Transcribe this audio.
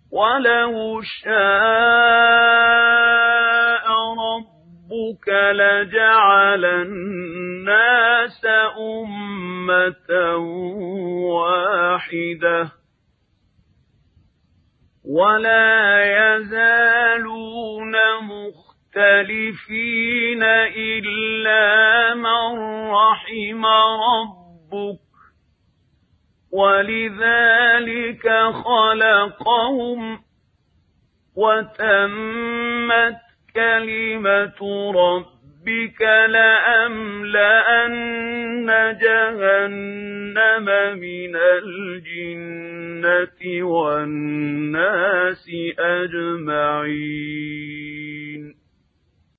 وَلَوْ شَاءَ رَبُّكَ لَجَعَلَ النَّاسَ أُمَّةً وَاحِدَةً وَلَا يَزَالُونَ مُخْتَلِفِينَ إِلَّا مَن رَّحِمَ رَبُّكَ وَلِذَلِكَ خَلَقَهُمْ وَتَمَّتْ كَلِمَةُ رَبِّكَ لَأَمْلَأَنَّ جَهَنَّمَ مِنَ الْجِنَّةِ وَالنَّاسِ أَجْمَعِينَ